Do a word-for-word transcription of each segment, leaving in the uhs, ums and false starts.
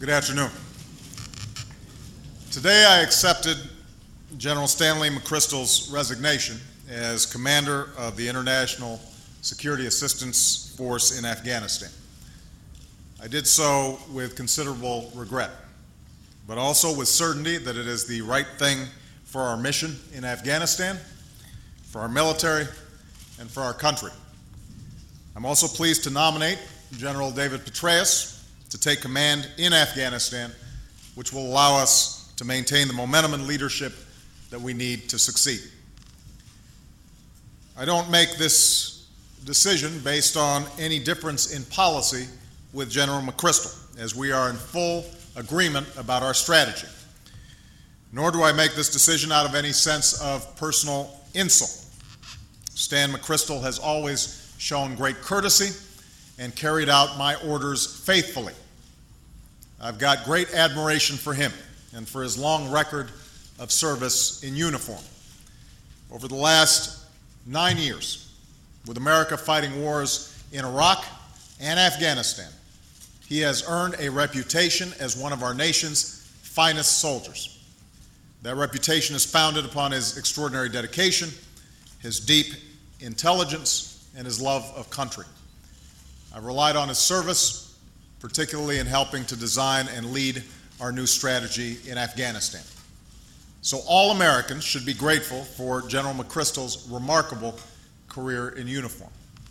Good afternoon. Today I accepted General Stanley McChrystal's resignation as commander of the International Security Assistance Force in Afghanistan. I did so with considerable regret, but also with certainty that it is the right thing for our mission in Afghanistan, for our military, and for our country. I'm also pleased to nominate General David Petraeus to take command in Afghanistan, which will allow us to maintain the momentum and leadership that we need to succeed. I don't make this decision based on any difference in policy with General McChrystal, as we are in full agreement about our strategy. Nor do I make this decision out of any sense of personal insult. Stan McChrystal has always shown great courtesy and carried out my orders faithfully. I've got great admiration for him and for his long record of service in uniform. Over the last nine years, with America fighting wars in Iraq and Afghanistan, he has earned a reputation as one of our nation's finest soldiers. That reputation is founded upon his extraordinary dedication, his deep intelligence, and his love of country. I've relied on his service, particularly in helping to design and lead our new strategy in Afghanistan. So all Americans should be grateful for General McChrystal's remarkable career in uniform.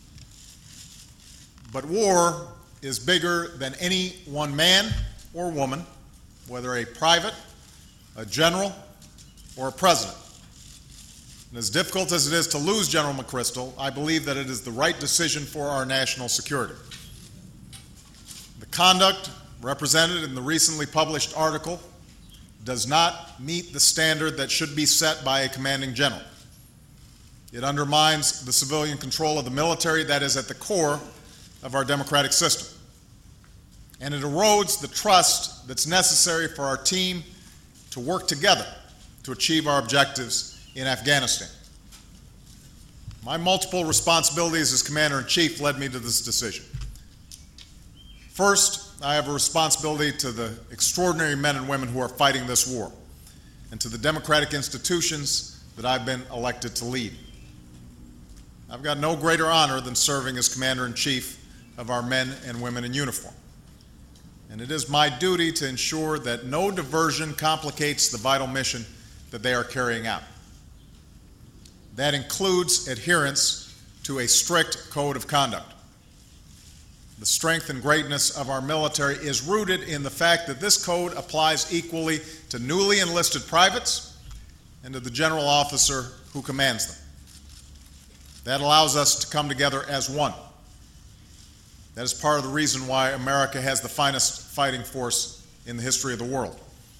But war is bigger than any one man or woman, whether a private, a general, or a president. And as difficult as it is to lose General McChrystal, I believe that it is the right decision for our national security. The conduct represented in the recently published article does not meet the standard that should be set by a commanding general. It undermines the civilian control of the military that is at the core of our democratic system. And it erodes the trust that's necessary for our team to work together to achieve our objectives in Afghanistan. My multiple responsibilities as Commander-in-Chief led me to this decision. First, I have a responsibility to the extraordinary men and women who are fighting this war, and to the democratic institutions that I've been elected to lead. I've got no greater honor than serving as Commander-in-Chief of our men and women in uniform. And it is my duty to ensure that no diversion complicates the vital mission that they are carrying out. That includes adherence to a strict code of conduct. The strength and greatness of our military is rooted in the fact that this code applies equally to newly enlisted privates and to the general officer who commands them. That allows us to come together as one. That is part of the reason why America has the finest fighting force in the history of the world.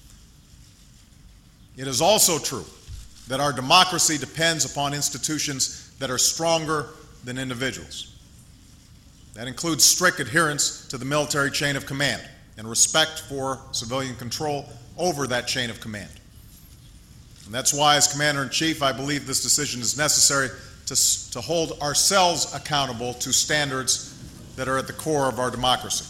It is also true that our democracy depends upon institutions that are stronger than individuals. That includes strict adherence to the military chain of command and respect for civilian control over that chain of command. And that's why, as Commander-in-Chief, I believe this decision is necessary to, to hold ourselves accountable to standards that are at the core of our democracy.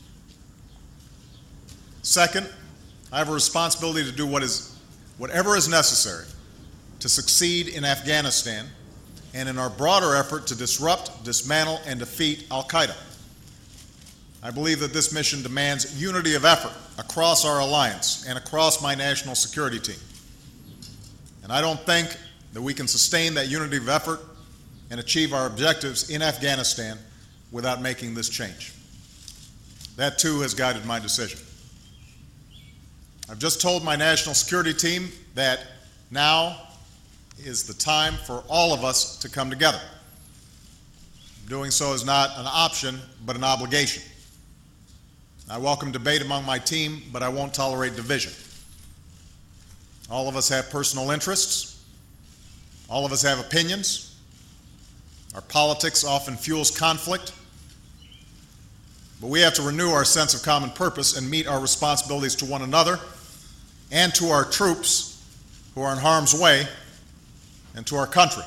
Second, I have a responsibility to do what is, whatever is necessary to succeed in Afghanistan and in our broader effort to disrupt, dismantle, and defeat al-Qaeda. I believe that this mission demands unity of effort across our alliance and across my national security team. And I don't think that we can sustain that unity of effort and achieve our objectives in Afghanistan without making this change. That too has guided my decision. I've just told my national security team that now is the time for all of us to come together. Doing so is not an option, but an obligation. I welcome debate among my team, but I won't tolerate division. All of us have personal interests. All of us have opinions. Our politics often fuels conflict. But we have to renew our sense of common purpose and meet our responsibilities to one another and to our troops who are in harm's way and to our country.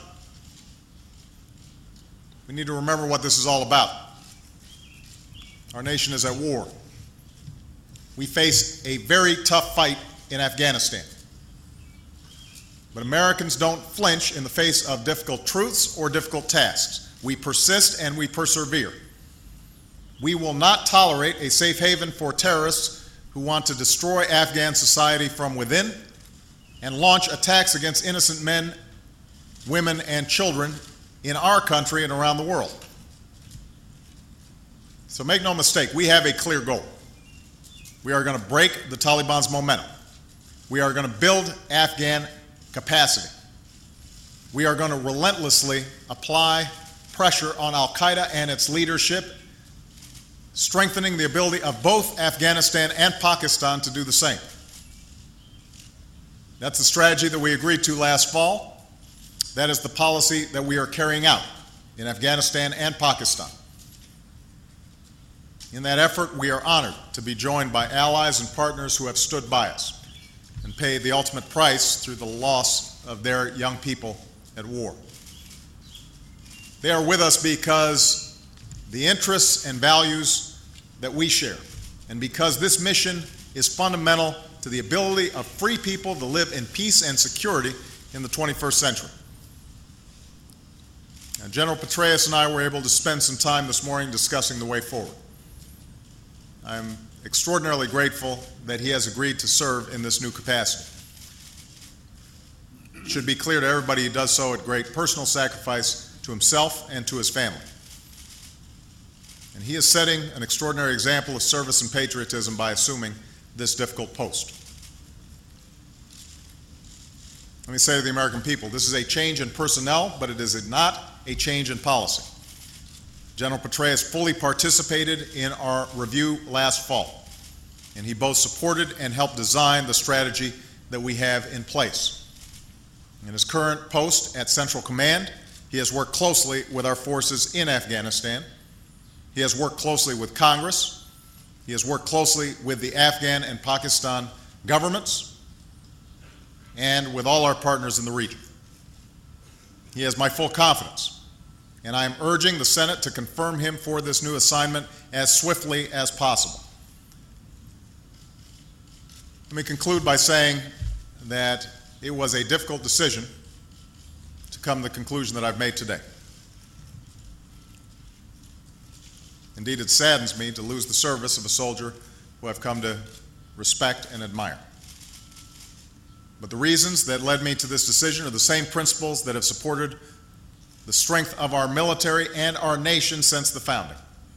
We need to remember what this is all about. Our nation is at war. We face a very tough fight in Afghanistan. But Americans don't flinch in the face of difficult truths or difficult tasks. We persist and we persevere. We will not tolerate a safe haven for terrorists who want to destroy Afghan society from within and launch attacks against innocent men, women, and children in our country and around the world. So make no mistake, we have a clear goal. We are going to break the Taliban's momentum. We are going to build Afghan capacity. We are going to relentlessly apply pressure on al-Qaeda and its leadership, strengthening the ability of both Afghanistan and Pakistan to do the same. That's the strategy that we agreed to last fall. That is the policy that we are carrying out in Afghanistan and Pakistan. In that effort, we are honored to be joined by allies and partners who have stood by us and paid the ultimate price through the loss of their young people at war. They are with us because the interests and values that we share, and because this mission is fundamental to the ability of free people to live in peace and security in the twenty-first century. Now, General Petraeus and I were able to spend some time this morning discussing the way forward. I'm extraordinarily grateful that he has agreed to serve in this new capacity. It should be clear to everybody he does so at great personal sacrifice to himself and to his family. And he is setting an extraordinary example of service and patriotism by assuming this difficult post. Let me say to the American people, this is a change in personnel, but it is not a change in policy. General Petraeus fully participated in our review last fall, and he both supported and helped design the strategy that we have in place. In his current post at Central Command, he has worked closely with our forces in Afghanistan. He has worked closely with Congress. He has worked closely with the Afghan and Pakistan governments and with all our partners in the region. He has my full confidence, and I am urging the Senate to confirm him for this new assignment as swiftly as possible. Let me conclude by saying that it was a difficult decision to come to the conclusion that I've made today. Indeed, it saddens me to lose the service of a soldier who I've come to respect and admire. But the reasons that led me to this decision are the same principles that have supported the strength of our military and our nation since the founding.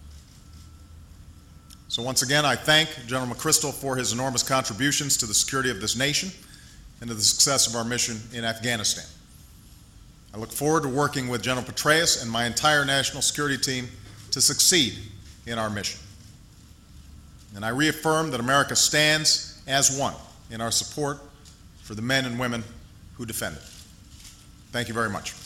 So once again, I thank General McChrystal for his enormous contributions to the security of this nation and to the success of our mission in Afghanistan. I look forward to working with General Petraeus and my entire national security team to succeed in our mission. And I reaffirm that America stands as one in our support for the men and women who defend it. Thank you very much.